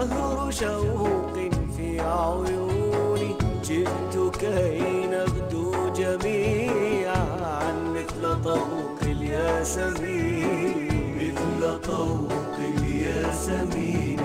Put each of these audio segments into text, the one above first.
نهر شوق في عيوني، جئت كي نغدو جميعا مثل طوق الياسمين، مثل طوق الياسمين.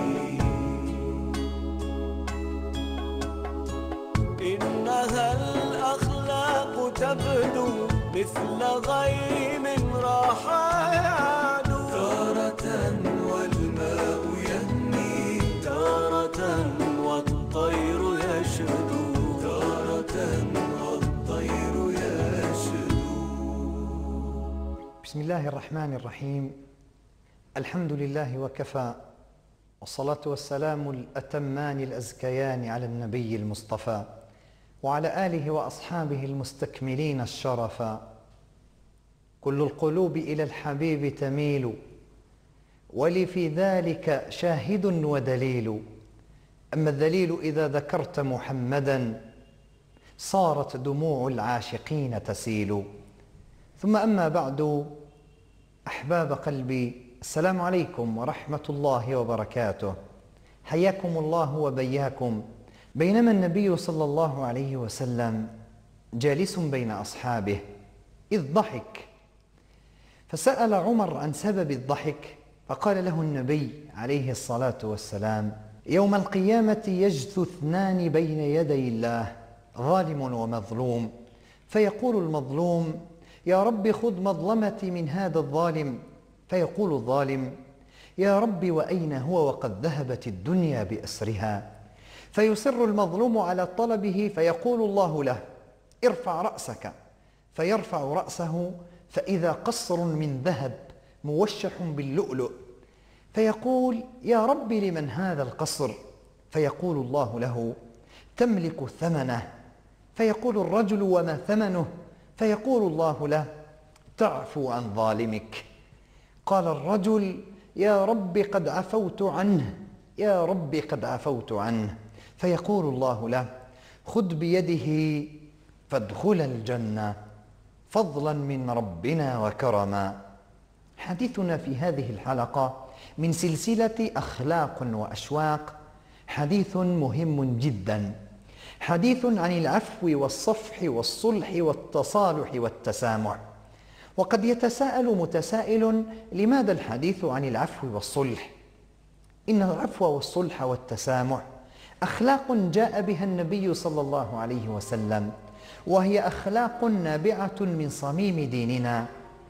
إنها الأخلاق تبدو مثل غيم راح يعلو، تارة والماء يهمي، تارة والطير يشدو، تارة والطير يشدو. بسم الله الرحمن الرحيم. الحمد لله وكفى، والصلاة والسلام الأتمان الأزكيان على النبي المصطفى وعلى آله وأصحابه المستكملين الشرفا. كل القلوب إلى الحبيب تميل، ولي في ذلك شاهد ودليل. أما الدليل إذا ذكرت محمدا، صارت دموع العاشقين تسيل. ثم أما بعد، أحباب قلبي، السلام عليكم ورحمة الله وبركاته. حياكم الله وبياكم. بينما النبي صلى الله عليه وسلم جالس بين أصحابه إذ ضحك، فسأل عمر عن سبب الضحك، فقال له النبي عليه الصلاة والسلام: يوم القيامة يجثو اثنان بين يدي الله، ظالم ومظلوم، فيقول المظلوم: يا رب خذ مظلمتي من هذا الظالم، فيقول الظالم: يا رب وأين هو وقد ذهبت الدنيا بأسرها. فيصر المظلوم على طلبه، فيقول الله له: ارفع رأسك، فيرفع رأسه فإذا قصر من ذهب موشح باللؤلؤ، فيقول: يا رب لمن هذا القصر؟ فيقول الله له: تملك ثمنه. فيقول الرجل: وما ثمنه؟ فيقول الله له: تعفو عن ظالمك. قال الرجل: يا رب قد عفوت عنه، يا رب قد عفوت عنه. فيقول الله له: خذ بيده فادخل الجنة، فضلا من ربنا وكرما. حديثنا في هذه الحلقة من سلسلة أخلاق وأشواق حديث مهم جدا، حديث عن العفو والصفح والصلح والتصالح والتسامح. وقد يتساءل متسائل: لماذا الحديث عن العفو والصلح؟ إن العفو والصلح والتسامح أخلاق جاء بها النبي صلى الله عليه وسلم، وهي أخلاق نابعة من صميم ديننا.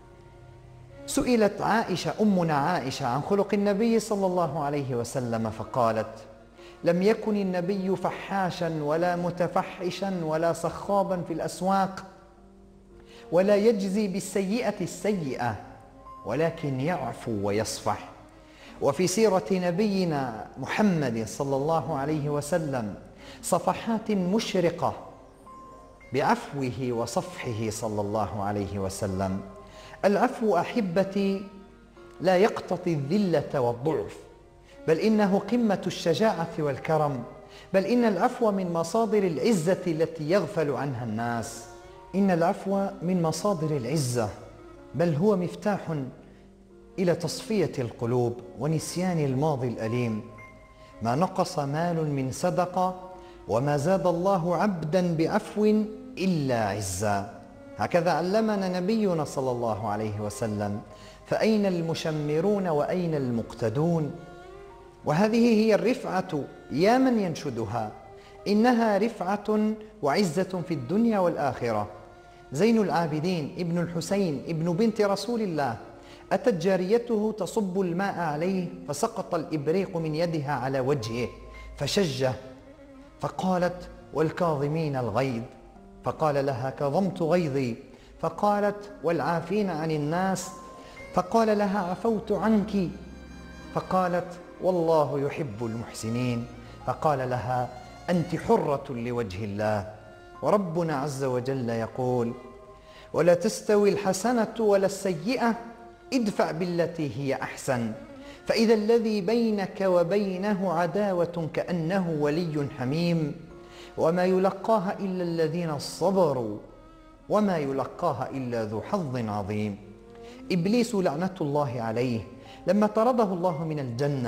سئلت عائشة أمنا عائشة عن خلق النبي صلى الله عليه وسلم، فقالت: لم يكن النبي فحاشا ولا متفحشا ولا صخابا في الأسواق، ولا يجزي بالسيئة السيئة، ولكن يعفو ويصفح. وفي سيرة نبينا محمد صلى الله عليه وسلم صفحات مشرقة بعفوه وصفحه صلى الله عليه وسلم. العفو أحبتي لا يقتضي الذلة والضعف، بل إنه قمة الشجاعة والكرم، بل إن العفو من مصادر العزة التي يغفل عنها الناس. إن العفو من مصادر العزة، بل هو مفتاح إلى تصفية القلوب ونسيان الماضي الأليم. ما نقص مال من صدقة، وما زاد الله عبدا بعفو إلا عزا. هكذا علمنا نبينا صلى الله عليه وسلم. فأين المشمرون وأين المقتدون؟ وهذه هي الرفعة يا من ينشدها، إنها رفعة وعزة في الدنيا والآخرة. زين العابدين ابن الحسين ابن بنت رسول الله أتت جاريته تصب الماء عليه، فسقط الإبريق من يدها على وجهه فشجه، فقالت: والكاظمين الغيظ. فقال لها: كظمت غيظي. فقالت: والعافين عن الناس. فقال لها: عفوت عنك. فقالت: والله يحب المحسنين. فقال لها: أنت حرة لوجه الله. وربنا عز وجل يقول: ولا تستوي الحسنة ولا السيئة، ادفع بالتي هي أحسن، فإذا الذي بينك وبينه عداوة كأنه ولي حميم، وما يلقاها إلا الذين صبروا وما يلقاها إلا ذو حظ عظيم. إبليس لعنة الله عليه لما طرده الله من الجنة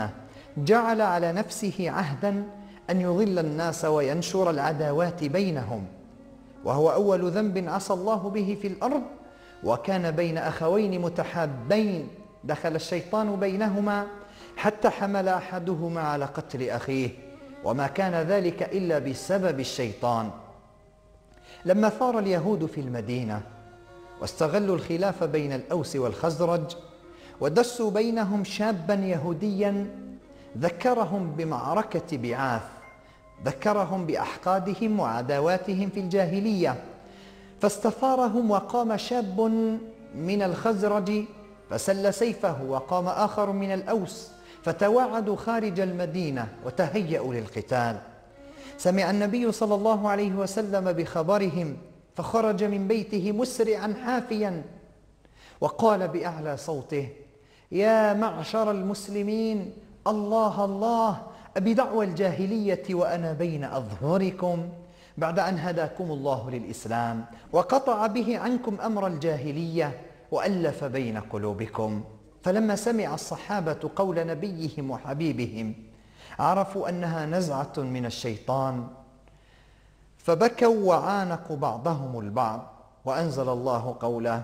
جعل على نفسه عهدا أن يضل الناس وينشر العداوات بينهم، وهو أول ذنب عصى الله به في الأرض، وكان بين أخوين متحابين دخل الشيطان بينهما حتى حمل أحدهما على قتل أخيه، وما كان ذلك إلا بسبب الشيطان. لما ثار اليهود في المدينة واستغلوا الخلاف بين الأوس والخزرج ودسوا بينهم شابا يهوديا ذكرهم بمعركة بعاث، ذكرهم بأحقادهم وعداواتهم في الجاهلية، فاستثارهم وقام شاب من الخزرج فسل سيفه، وقام آخر من الأوس فتواعدوا خارج المدينة وتهيأوا للقتال. سمع النبي صلى الله عليه وسلم بخبرهم فخرج من بيته مسرعا حافيا وقال بأعلى صوته: يا معشر المسلمين، الله الله، أبدعوى الجاهلية وأنا بين أظهركم، بعد أن هداكم الله للإسلام وقطع به عنكم أمر الجاهلية وألف بين قلوبكم. فلما سمع الصحابة قول نبيهم وحبيبهم عرفوا أنها نزعة من الشيطان، فبكوا وعانقوا بعضهم البعض، وأنزل الله قوله: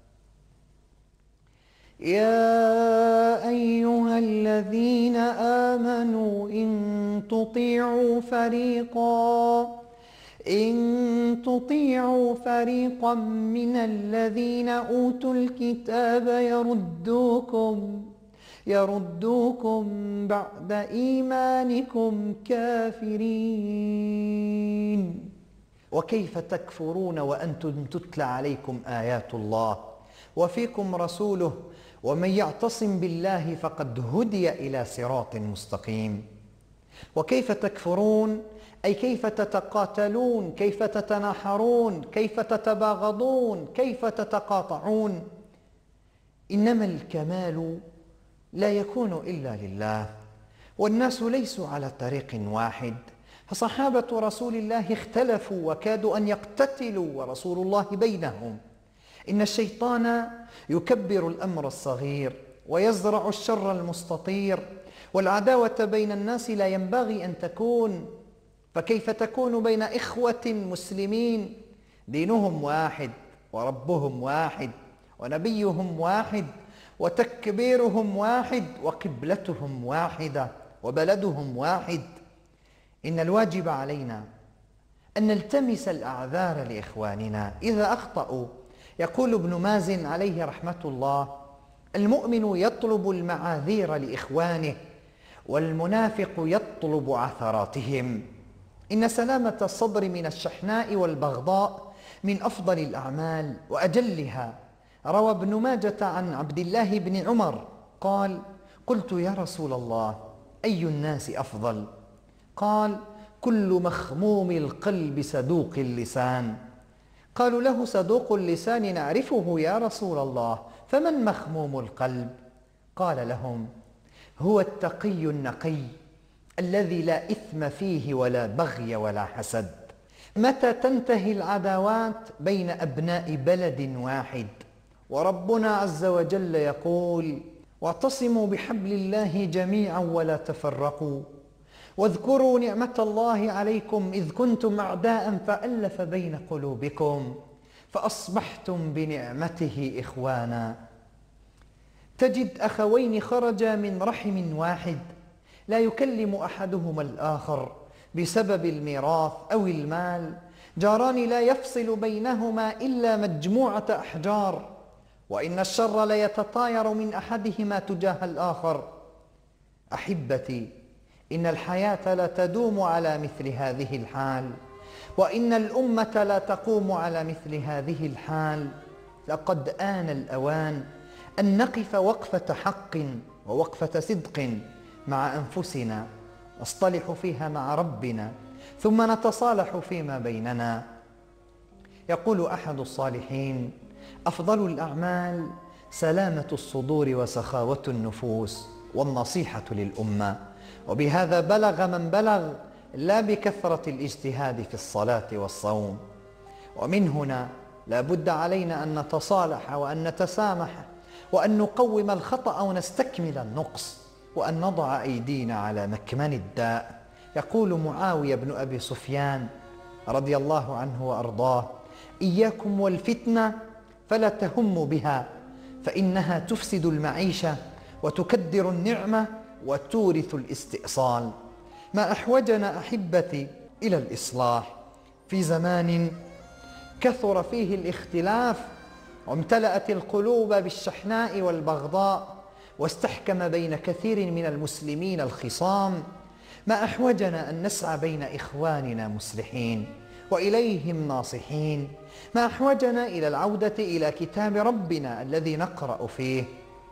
يا أيها الذين آمنوا إن تطيعوا فريقا من الذين أوتوا الكتاب يردوكم بعد إيمانكم كافرين. وكيف تكفرون وأنتم تتلى عليكم آيات الله وفيكم رسوله، ومن يعتصم بالله فقد هدي إلى صراط مستقيم. وكيف تكفرون أي كيف تتقاتلون، كيف تتناحرون، كيف تتباغضون، كيف تتقاطعون. إنما الكمال لا يكون إلا لله، والناس ليسوا على طريق واحد، فصحابة رسول الله اختلفوا وكادوا أن يقتتلوا ورسول الله بينهم. إن الشيطان يكبر الأمر الصغير ويزرع الشر المستطير، والعداوة بين الناس لا ينبغي أن تكون، فكيف تكون بين إخوة مسلمين دينهم واحد وربهم واحد ونبيهم واحد وتكبيرهم واحد وقبلتهم واحدة وبلدهم واحد؟ إن الواجب علينا أن نلتمس الأعذار لإخواننا إذا أخطأوا. يقول ابن مازن عليه رحمة الله: المؤمن يطلب المعاذير لإخوانه، والمنافق يطلب عثراتهم. إن سلامة الصدر من الشحناء والبغضاء من أفضل الأعمال وأجلها. روى ابن ماجة عن عبد الله بن عمر قال: قلت يا رسول الله، أي الناس أفضل؟ قال: كل مخموم القلب صدوق اللسان. قالوا له: صدوق اللسان نعرفه يا رسول الله، فمن مخموم القلب؟ قال لهم: هو التقي النقي الذي لا إثم فيه ولا بغي ولا حسد. متى تنتهي العداوات بين أبناء بلد واحد؟ وربنا عز وجل يقول: واعتصموا بحبل الله جميعا ولا تفرقوا، واذكروا نعمة الله عليكم إذ كنتم أعداء فألف بين قلوبكم فأصبحتم بنعمته إخوانا. تجد أخوين خرجا من رحم واحد لا يكلم أحدهما الآخر بسبب الميراث أو المال، جاران لا يفصل بينهما إلا مجموعة أحجار، وإن الشر ليتطاير من أحدهما تجاه الآخر. أحبتي، إن الحياة لا تدوم على مثل هذه الحال، وإن الأمة لا تقوم على مثل هذه الحال. لقد آن الأوان أن نقف وقفة حق ووقفة صدق مع أنفسنا، نصطلح فيها مع ربنا، ثم نتصالح فيما بيننا. يقول أحد الصالحين: أفضل الأعمال سلامة الصدور وسخاوة النفوس والنصيحة للأمة. وبهذا بلغ من بلغ، لا بكثرة الاجتهاد في الصلاة والصوم. ومن هنا لا بد علينا أن نتصالح وأن نتسامح وأن نقوم الخطأ ونستكمل النقص. وأن نضع أيدينا على مكمن الداء. يقول معاوية بن أبي سفيان رضي الله عنه وأرضاه: إياكم والفتنة فلا تهموا بها، فإنها تفسد المعيشة وتكدر النعمة وتورث الاستئصال. ما أحوجنا أحبتي إلى الإصلاح في زمان كثر فيه الاختلاف وامتلأت القلوب بالشحناء والبغضاء واستحكم بين كثير من المسلمين الخصام. ما أحوجنا أن نسعى بين إخواننا مصلحين وإليهم ناصحين. ما أحوجنا إلى العودة إلى كتاب ربنا الذي نقرأ فيه: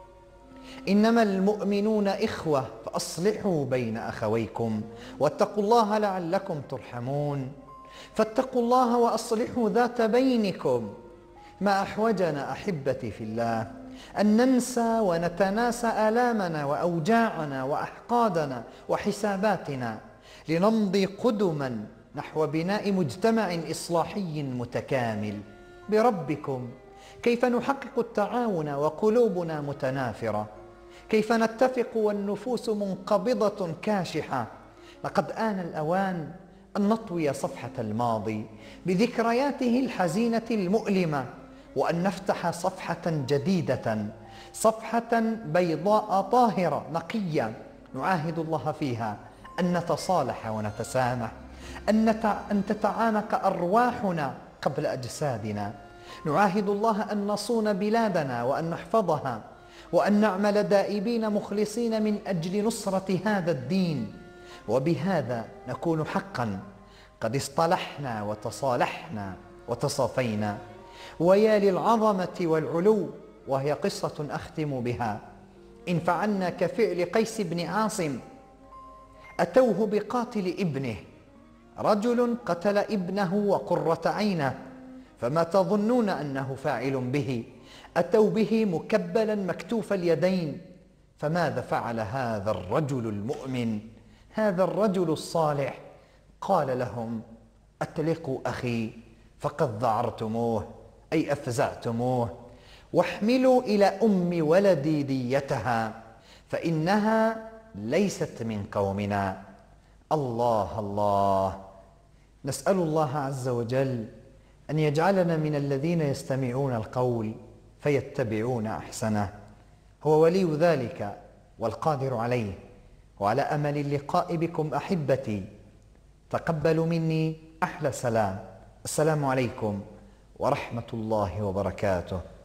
إنما المؤمنون إخوة فأصلحوا بين أخويكم واتقوا الله لعلكم ترحمون. فاتقوا الله وأصلحوا ذات بينكم. ما أحوجنا أحبتي في الله أن ننسى ونتناسى آلامنا وأوجاعنا وأحقادنا وحساباتنا لنمضي قدما نحو بناء مجتمع إصلاحي متكامل. بربكم كيف نحقق التعاون وقلوبنا متنافرة؟ كيف نتفق والنفوس منقبضة كاشحة؟ لقد آن الأوان أن نطوي صفحة الماضي بذكرياته الحزينة المؤلمة، وأن نفتح صفحة جديدة، صفحة بيضاء طاهرة نقية نعاهد الله فيها أن نتصالح ونتسامح، أن تتعانق أرواحنا قبل أجسادنا. نعاهد الله أن نصون بلادنا وأن نحفظها، وأن نعمل دائبين مخلصين من أجل نصرة هذا الدين. وبهذا نكون حقا قد اصطلحنا وتصالحنا وتصافينا. ويا للعظمة والعلو، وهي قصة أختم بها: إن فعلنا كفعل قيس بن عاصم، أتوه بقاتل ابنه، رجل قتل ابنه وقرة عينه، فما تظنون أنه فاعل به؟ أتوا به مكبلا مكتوف اليدين، فماذا فعل هذا الرجل المؤمن، هذا الرجل الصالح؟ قال لهم: أطلقوا أخي فقد ذعرتموه، أي أفزعتموه، واحملوا إلى أم ولدي ديتها فإنها ليست من قومنا. الله الله. نسأل الله عز وجل أن يجعلنا من الذين يستمعون القول فيتبعون أحسنه. هو ولي ذلك والقادر عليه. وعلى أمل اللقاء بكم أحبتي، تقبلوا مني أحلى سلام. السلام عليكم ورحمة الله وبركاته.